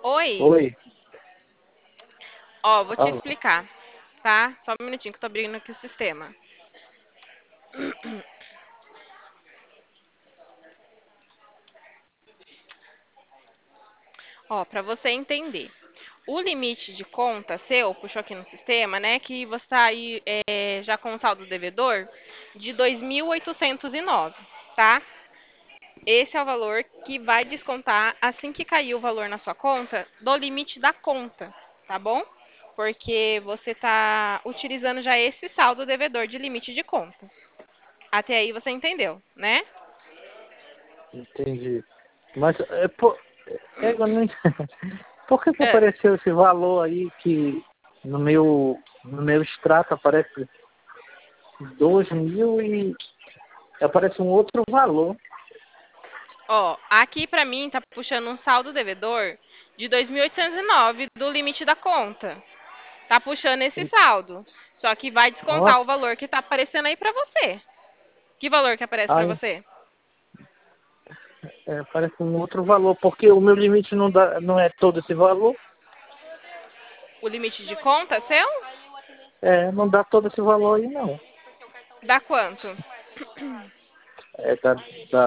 Oi, Oi, ó, vou te fala. explicar, tá? Só um minutinho que eu tô abrindo aqui o sistema. Ó, pra você entender. O limite de conta seu, puxou aqui no sistema, né? Que você tá aí já com o saldo devedor de 2.809, tá? Esse é o valor que vai descontar assim que cair o valor na sua conta do limite da conta, tá bom? Porque você tá utilizando já esse saldo devedor de limite de conta. Até aí você entendeu, né? Entendi. Mas eu não por que É. apareceu esse valor aí que no meu extrato aparece 2.000 e aparece um outro valor? Ó, aqui pra mim tá puxando um saldo devedor de 2.809 do limite da conta. Tá puxando esse saldo. Só que vai descontar o Nossa, valor que tá aparecendo aí pra você. Que valor que aparece pra aí você? aparece um outro valor, porque o meu limite não é todo esse valor, O limite de conta seu? não dá todo esse valor aí não. Dá quanto? Dá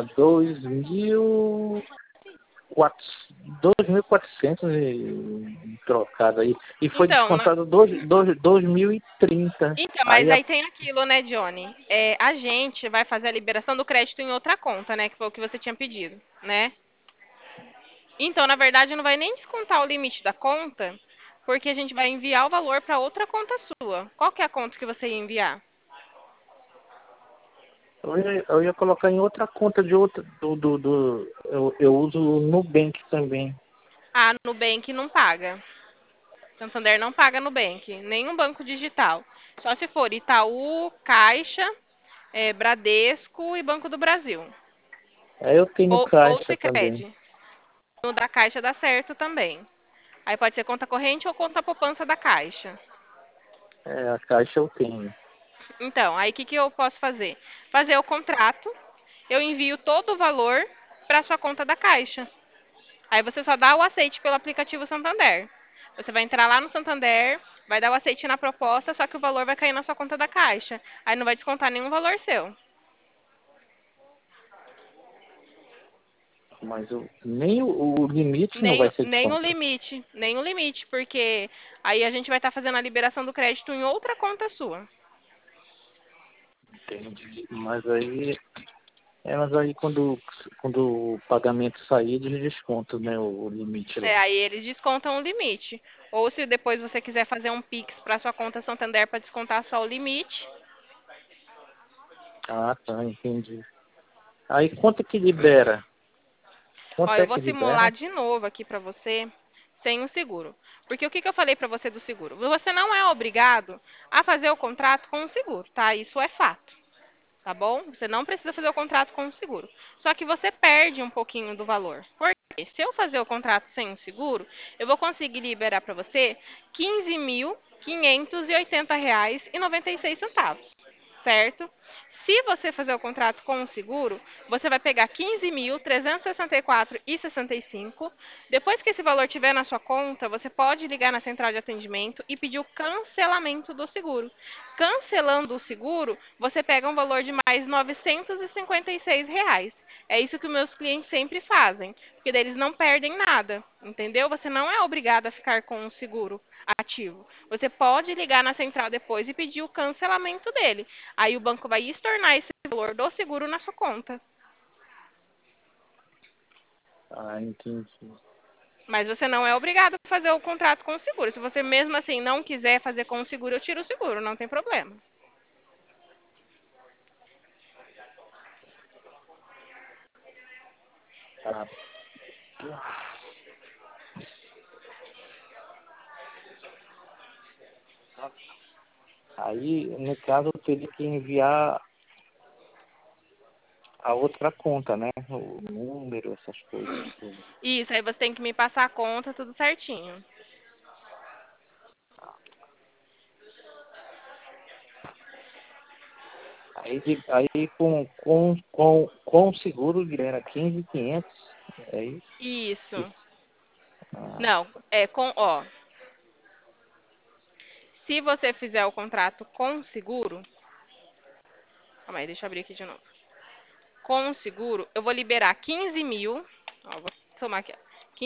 2.400 e trocado aí. E foi Então, descontado 2.030. mas Aí aí tem aquilo, né, Johnny? A gente vai fazer a liberação do crédito em outra conta, né? Que foi o que você tinha pedido, né? Então, na verdade, não vai nem descontar o limite da conta, porque a gente vai enviar o valor para outra conta sua. Qual que é a conta que você ia enviar? eu ia colocar em outra conta de outra. Eu uso o Nubank também. Ah, Nubank não paga. Santander não paga Nubank, nenhum banco digital. Só se for Itaú, Caixa, Bradesco e Banco do Brasil. Aí eu tenho Ou caixa também. Sicredi. No da Caixa dá certo também. Aí pode ser conta corrente ou conta poupança da Caixa. A caixa eu tenho. Então, aí o que, que eu posso fazer? Fazer o contrato, eu envio todo o valor para sua conta da Caixa. Aí você só dá o aceite pelo aplicativo Santander. Você vai entrar lá no Santander, vai dar o aceite na proposta, só que o valor vai cair na sua conta da Caixa. Aí não vai descontar nenhum valor seu. Mas nem o limite não vai ser Nem o descontado. limite, nem o limite, porque aí a gente vai estar fazendo a liberação do crédito em outra conta sua. Entendi. Mas aí quando o pagamento sair, eles descontam, né, o limite lá. Aí eles descontam o limite. Ou se depois você quiser fazer um Pix para sua conta Santander para descontar só o limite. Ah, tá, entendi. Aí quanto que libera? Ó, Quanto eu é vou que simular libera? de novo aqui para você sem o seguro. Porque o que, que eu falei para você do seguro? Você não é obrigado a fazer o contrato com o seguro, tá? Isso é fato, tá bom? Você não precisa fazer o contrato com o seguro. Só que você perde um pouquinho do valor. Por quê? Se eu fazer o contrato sem o seguro, eu vou conseguir liberar para você R$ 15.580,96, certo? Se você fazer o contrato com o seguro, você vai pegar 15.364,65. Depois que esse valor estiver na sua conta, você pode ligar na central de atendimento e pedir o cancelamento do seguro. Cancelando o seguro, você pega um valor de mais R$ 956. É isso que os meus clientes sempre fazem, porque daí eles não perdem nada, entendeu? Você não é obrigado a ficar com o seguro ativo. Você pode ligar na central depois e pedir o cancelamento dele. Aí o banco vai estornar esse valor do seguro na sua conta. Ah, entendi. Mas você não é obrigado a fazer o contrato com o seguro. Se você mesmo assim não quiser fazer com o seguro, eu tiro o seguro, não tem problema. Ah, aí, no caso, eu teria que enviar a outra conta, né? O número, essas coisas tudo. Isso, aí você tem que me passar a conta, tudo certinho. Aí com o seguro, Guilherme, 15.500, é isso? Isso. Ah, Não, é com, ó, se você fizer o contrato com seguro, calma aí, deixa eu abrir aqui de novo. Com seguro, eu vou liberar 15 mil, ó, vou somar aqui, ó,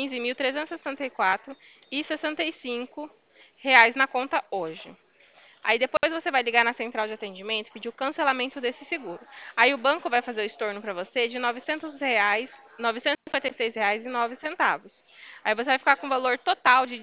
15.364,65 reais na conta hoje. Aí depois você vai ligar na central de atendimento e pedir o cancelamento desse seguro. Aí o banco vai fazer o estorno para você de R$ 900, R$ 956,09. Aí você vai ficar com o valor total de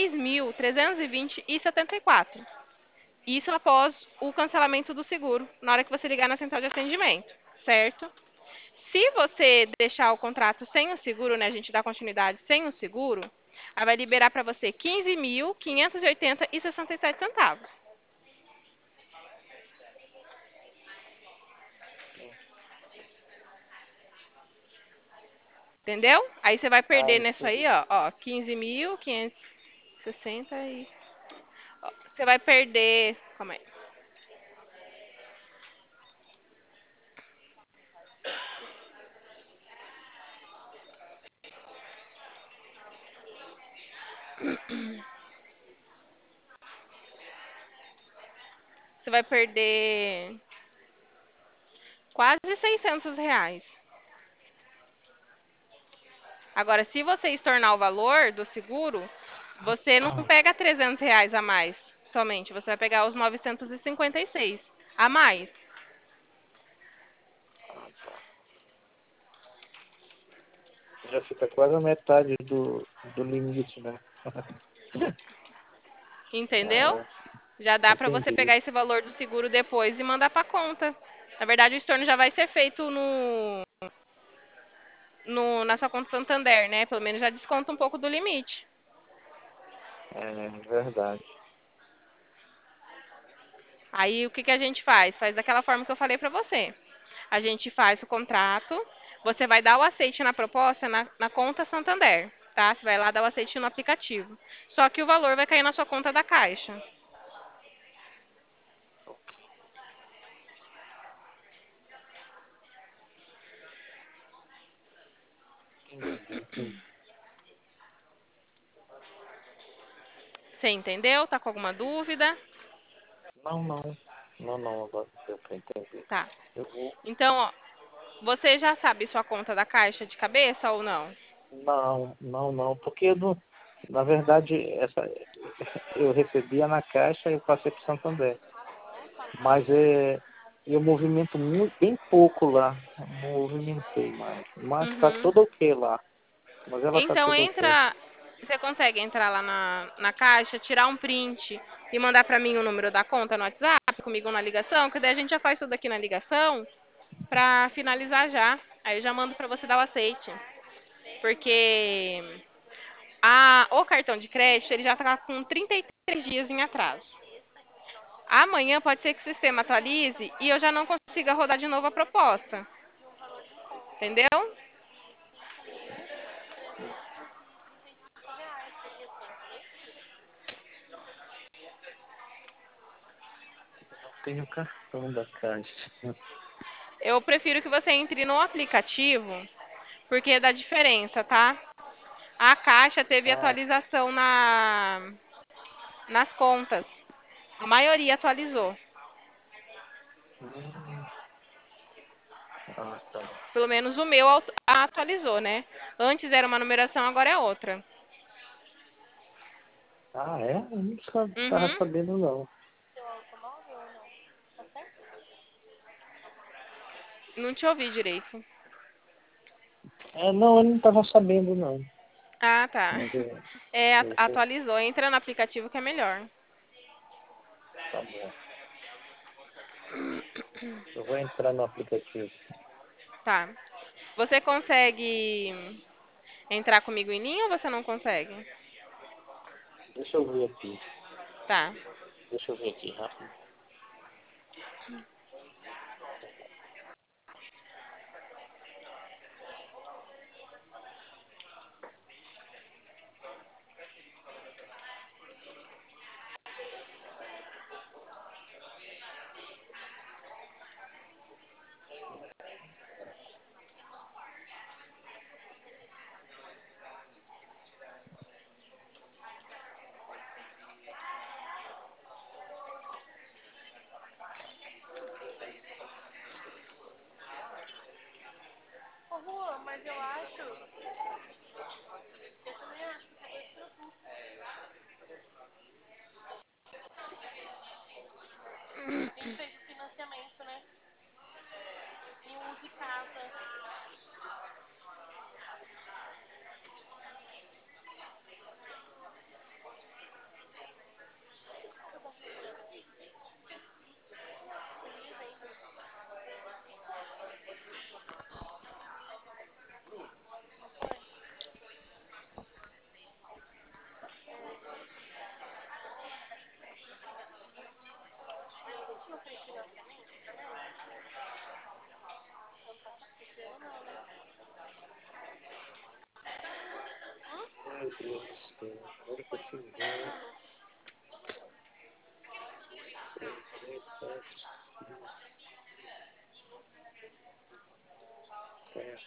16.320,74. Isso após o cancelamento do seguro, na hora que você ligar na central de atendimento, certo? Se você deixar o contrato sem o seguro, né, a gente dá continuidade sem o seguro, aí vai liberar para você 15.580,67 centavos. Entendeu? Aí você vai perder nisso aí, entendi. ó, 15.560 e... ó, você vai perder... Calma aí. Você vai perder quase R$ 600. Agora, se você estornar o valor do seguro, você não pega R$ 300 a mais somente. Você vai pegar os 956 a mais. Ah, tá. Já fica quase a metade do limite, né? Entendeu? Ah, Já dá para você entendi. pegar esse valor do seguro depois e mandar para conta. Na verdade, o estorno já vai ser feito na sua conta Santander, né? Pelo menos já desconta um pouco do limite. É verdade. Aí o que a gente faz? Faz daquela forma que eu falei para você. A gente faz o contrato, você vai dar o aceite na proposta na conta Santander, tá? Você vai lá dar o aceite no aplicativo. Só que o valor vai cair na sua conta da Caixa. Entendi, entendi. Você entendeu? Tá com alguma dúvida? Não, não. Não, não, agora deu pra entender. Tá. Eu vou. Então, ó, você já sabe sua conta da Caixa de cabeça ou não? Não, não, não, porque eu não, na verdade eu recebia na Caixa e eu passei para o Santander. Mas eu movimento muito, bem pouco lá. Movimentei mais. Mas está Uhum. tudo ok lá. Mas ela está Então tudo ok. entra, você consegue entrar lá na Caixa, tirar um print e mandar pra mim o número da conta no WhatsApp, comigo na ligação, que daí a gente já faz tudo aqui na ligação pra finalizar já. Aí eu já mando pra você dar o aceite. Porque o cartão de crédito, ele já tá com 33 dias em atraso. Amanhã pode ser que o sistema atualize e eu já não consiga rodar de novo a proposta. Entendeu? Não tenho cartão da Caixa. Eu prefiro que você entre no aplicativo, porque dá diferença, tá? A Caixa teve Ah, atualização nas contas. A maioria atualizou. hum, tá. Pelo menos o meu atualizou, né? Antes era uma numeração, agora é outra. Ah, é? Eu não estava Uhum. sabendo, não. Não te ouvi direito. É, não, eu não estava sabendo, não. Ah, tá. Mas É, eu vou. atualizou. Entra no aplicativo que é melhor. Tá bom. Eu vou entrar no aplicativo. Tá. Você consegue entrar comigo em linha ou você não consegue? Deixa eu ver aqui. Tá. Deixa eu ver aqui rápido. Meu Deus do céu. Agora que eu fui ver. 6, 3, 7, 5.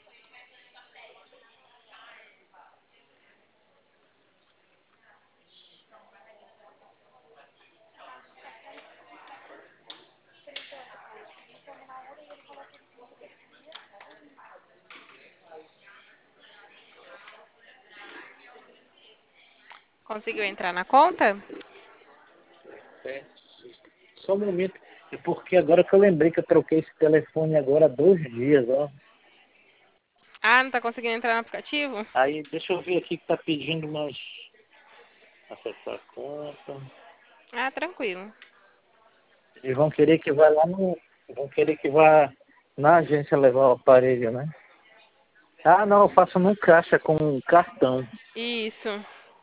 Conseguiu entrar na conta? É. Só um momento. É porque agora que eu lembrei que eu troquei esse telefone agora há 2 dias, ó. Ah, não tá conseguindo entrar no aplicativo? Aí, deixa eu ver aqui que tá pedindo umas... Acessar a conta. Ah, tranquilo. Eles vão querer que vá lá no... Vão querer que vá na agência levar o aparelho, né? Ah, não, eu faço no caixa com cartão. Isso.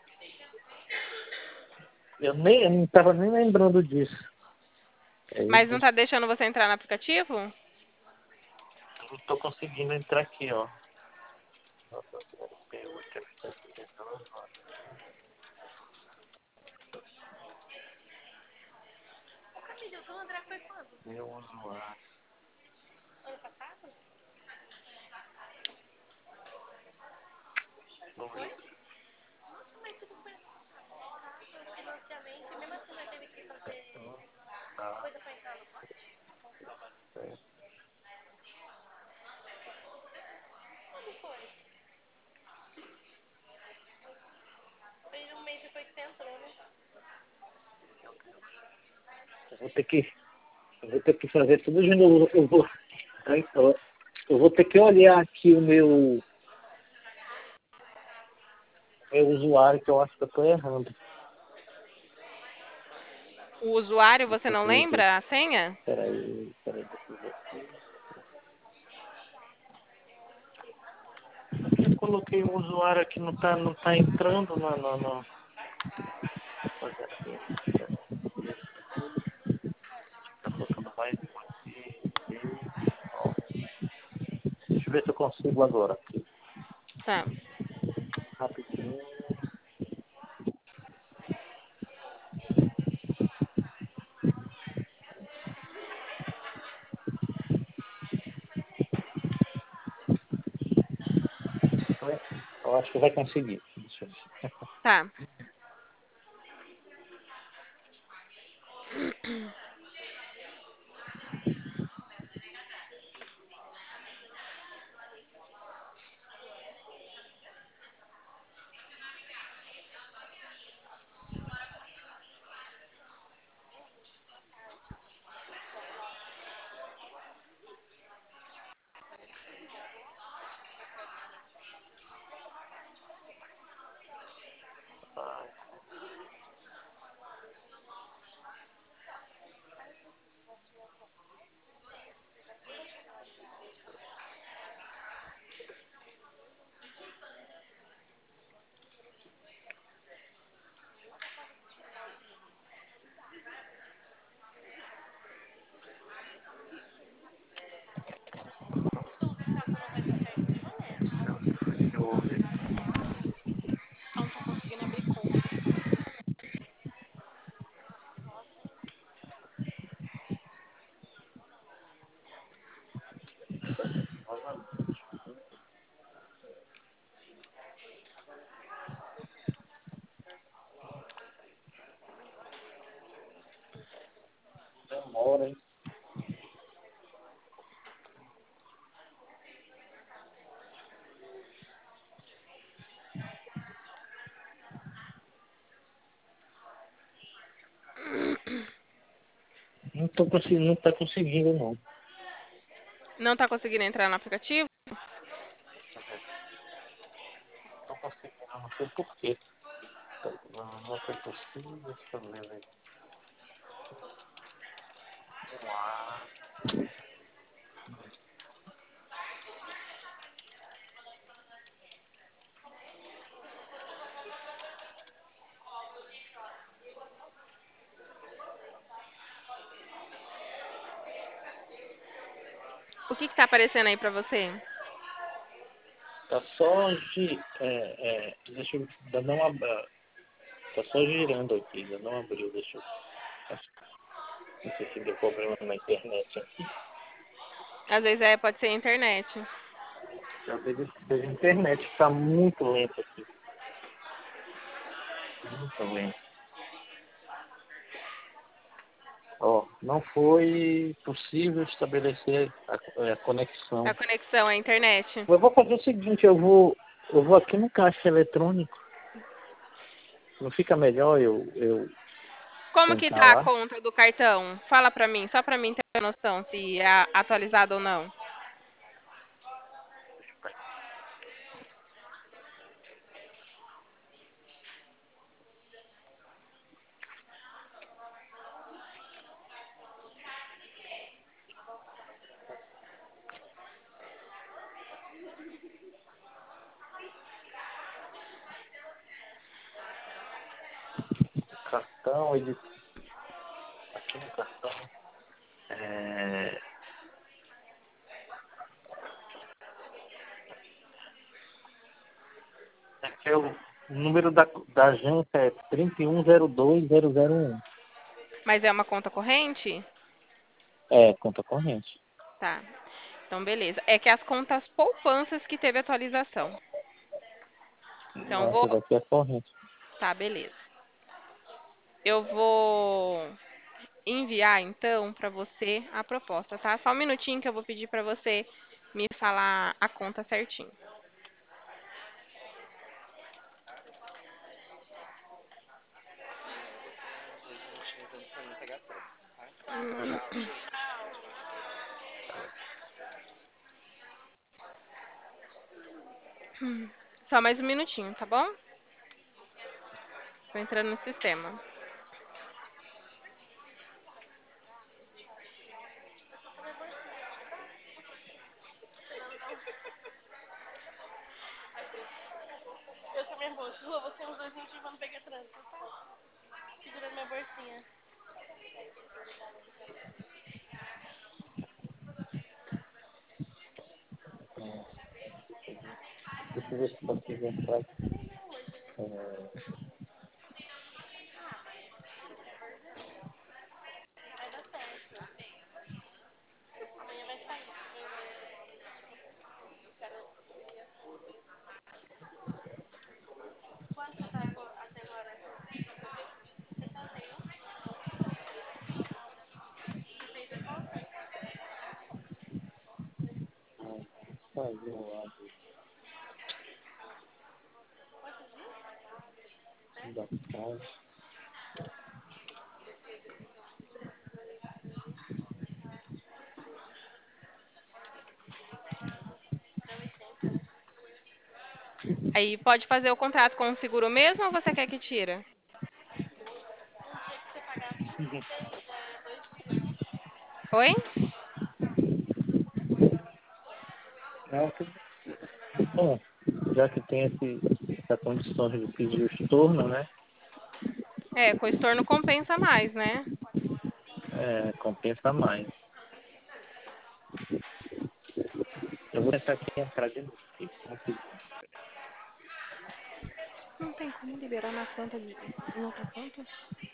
Eu não tava nem lembrando disso. Aí, Mas não tá deixando você entrar no aplicativo? eu não tô conseguindo entrar aqui, ó. Meu usuário. Não lembro. Tá, certo. Eu vou ter que, eu vou ter que fazer tudo de novo. Eu vou ter que olhar aqui o meu usuário, que eu acho que eu tô errando. O usuário, você Deixa eu não ver aqui. lembra a senha? Peraí, deixa eu ver aqui. Eu coloquei o usuário aqui, não tá entrando no. Fazer aqui. Tá colocando mais um aqui. Ó, deixa eu ver se eu consigo agora aqui. Tá. Rapidinho. Eu acho que vai conseguir. Deixa eu ver. Tá. Vai. Deixa eu ver. Não tô conseguindo abrir conta. Demora, hein? não tá conseguindo, não. Não tá conseguindo entrar no aplicativo? Não conseguindo, não sei por quê. Não foi possível, deixa eu ver, velho. Ah, O que tá aparecendo aí pra você? tá só deixa eu dar uma. Tá só girando aqui, ainda não abriu, deixa eu. Não sei se deu problema na internet aqui. Às vezes pode ser a internet. Talvez seja a internet, está muito lento aqui. Muito lento. Ó, não foi possível estabelecer a conexão. A conexão, a internet. Eu vou fazer o seguinte, eu vou aqui no caixa eletrônico. Não fica melhor eu Como que tentar tá a lá? conta do cartão? Fala pra mim, só pra mim ter noção se é atualizado ou não. Cartão, ele aqui no cartão. É, aqui é o número da agência é 3102001. Mas é uma conta corrente? É, conta corrente. Tá. Então, beleza. É que as contas poupanças que teve atualização. Então, Essa daqui é corrente. Tá, beleza. Eu vou enviar, então, pra você a proposta, tá? Só um minutinho que eu vou pedir pra você me falar a conta certinho. Só mais um minutinho, tá bom? Tô entrando no sistema. Eu sou minha bolsa. Lu, você os dois minutinhos pra não pegar trânsito, tá? Segurando minha bolsinha. Deixa eu ver se consigo entrar aqui. Fazer o lado da casa. Aí, pode fazer o contrato com o seguro mesmo ou você quer que tira? Oi? Não, bom, já que tem essa condição de pedir o estorno, né? É, com estorno compensa mais, né? Compensa mais. Eu vou tentar aqui entrar de novo. Não tem como liberar na conta em outra conta?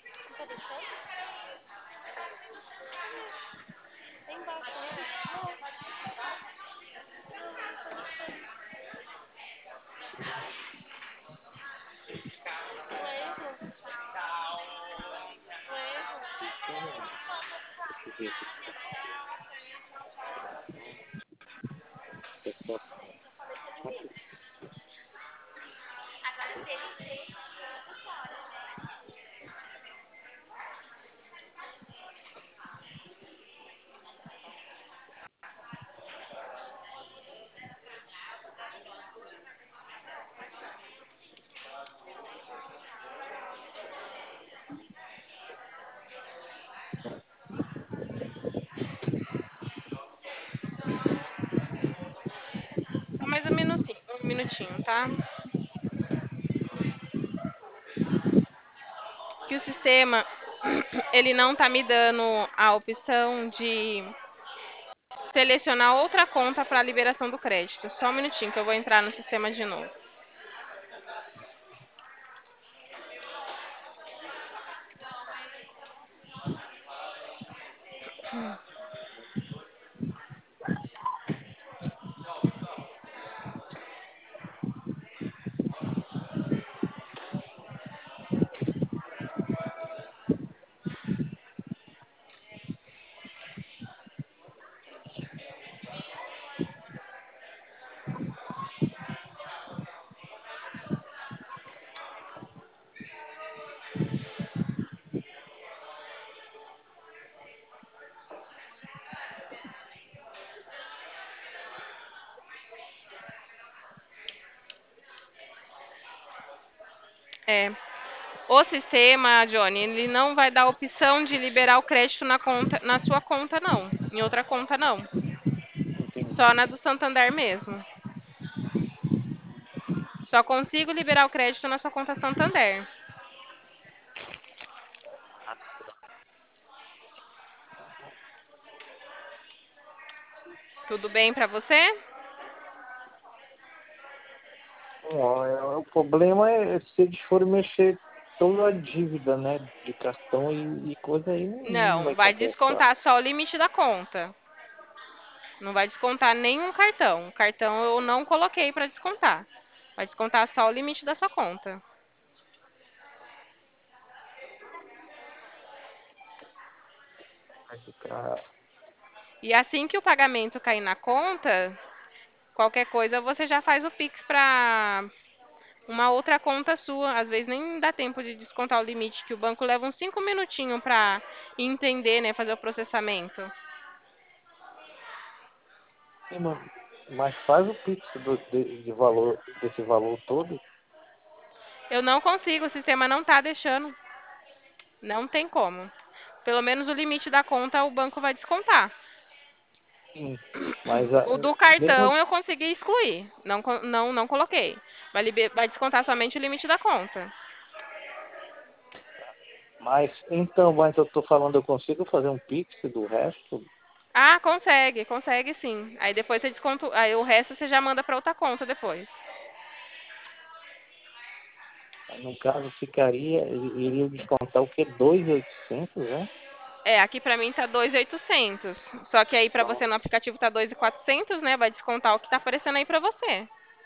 Deixa eu ver aqui. Pessoal, minutinho, tá? Que o sistema ele não tá me dando a opção de selecionar outra conta para liberação do crédito. Só um minutinho que eu vou entrar no sistema de novo. É, o sistema, Johnny, ele não vai dar a opção de liberar o crédito na conta, na sua conta não, em outra conta não, Entendi. só na do Santander mesmo. Só consigo liberar o crédito na sua conta Santander. Tudo bem para você? Ó, o problema é se eles forem mexer toda a dívida, né, de cartão e coisa aí, não Não, vai vai compensar. descontar só o limite da conta. Não vai descontar nenhum cartão. O cartão eu não coloquei para descontar. Vai descontar só o limite da sua conta. Vai ficar. E assim que o pagamento cair na conta, qualquer coisa você já faz o Pix para uma outra conta sua. Às vezes nem dá tempo de descontar o limite, que o banco leva uns 5 minutinhos para entender, né, fazer o processamento. Sim, mas faz o Pix de valor, desse valor todo. Eu não consigo, o sistema não tá deixando. Não tem como. Pelo menos o limite da conta o banco vai descontar. Sim. Mas O do mesmo. cartão eu consegui excluir. Não coloquei. Vai descontar somente o limite da conta. Mas eu tô falando, eu consigo fazer um Pix do resto? Ah, consegue sim. Aí depois você desconta, aí o resto você já manda para outra conta depois. No caso, iria descontar o quê? 2.800, né? É, aqui pra mim tá 2.800. Só que aí pra Então, você no aplicativo tá 2.400, né? Vai descontar o que tá aparecendo aí pra você.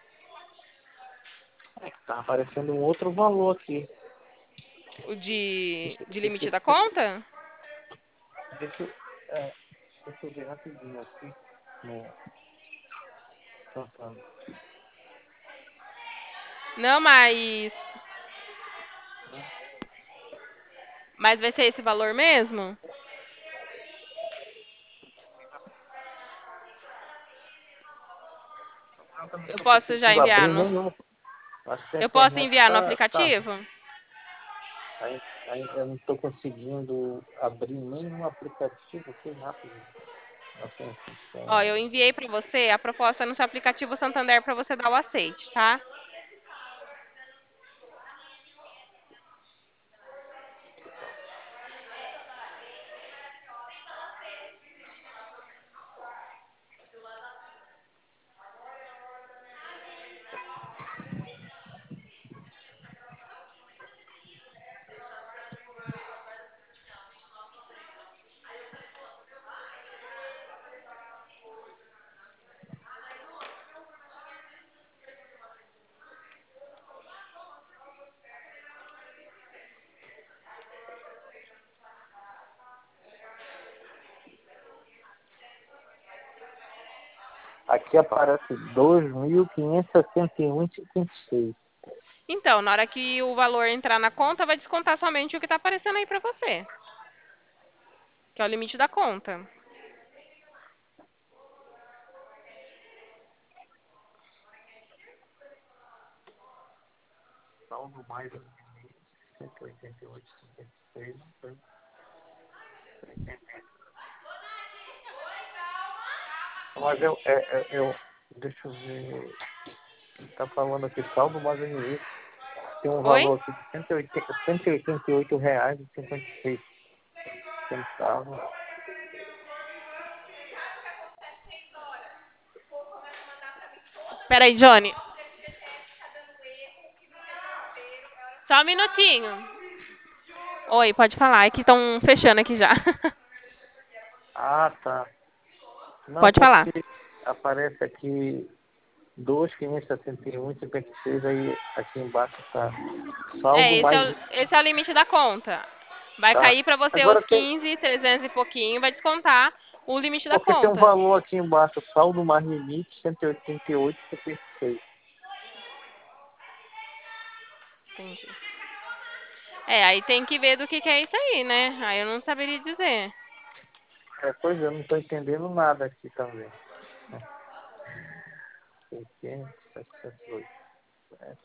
tá aparecendo um outro valor aqui. O de Deixa, limite da deixa, conta? deixa, é, deixa eu ver rapidinho aqui no Santander. Não, mas vai ser esse valor mesmo? Eu não Eu estou posso já conseguindo abrir enviar no nenhum. Acho que a Eu posso internet enviar no tá. aplicativo? Eu não estou conseguindo abrir nenhum aplicativo aqui rápido. Assim, Ó, eu enviei pra você a proposta no seu aplicativo Santander pra você dar o aceite, tá? aqui aparece 2.561,56. Então, na hora que o valor entrar na conta, vai descontar somente o que tá aparecendo aí pra você, que é o limite da conta. Saldo mais 188,56. Não estou entendendo. Mas deixa eu ver. Está falando aqui, saldo mais limite. Tem um Oi? valor aqui de R$ 188,56. Peraí, Johnny. Só um minutinho. Oi, pode falar. É que estão fechando aqui já. Ah, tá. Não, Pode falar. porque aparece aqui 2.571,56, aí aqui embaixo tá É, saldo esse é mais o, esse é o limite da conta. Vai tá. cair para você Agora os tem, 15.300 e pouquinho, vai descontar o limite da porque tem um conta. valor aqui embaixo, saldo mais limite 188,76. Entendi. É, aí tem que ver do que é isso aí, né? Aí eu não saberia dizer. É, pois é, eu não estou entendendo nada aqui também. 600, 708. É,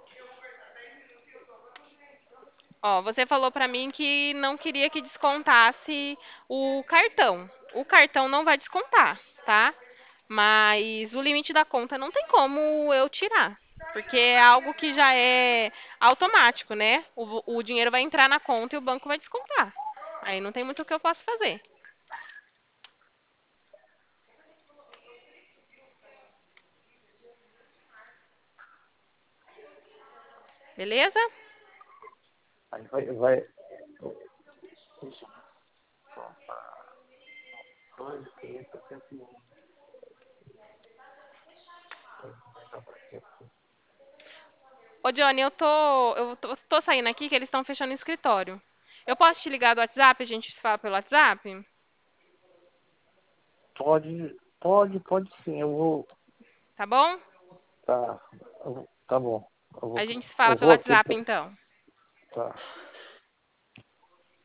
Ó, você falou pra mim que não queria que descontasse o cartão. O cartão não vai descontar, tá? Mas o limite da conta não tem como eu tirar, porque é algo que já é automático, né? O dinheiro vai entrar na conta e o banco vai descontar. Aí não tem muito o que eu posso fazer. Beleza? aí vai 2.561. Ô, Johnny, eu tô saindo aqui que eles estão fechando o escritório. Eu posso te ligar do WhatsApp? A gente se fala pelo WhatsApp? Pode sim, eu vou. Tá bom? Tá, tá bom. A gente se Eu fala pelo vou aqui. WhatsApp, então. Tá.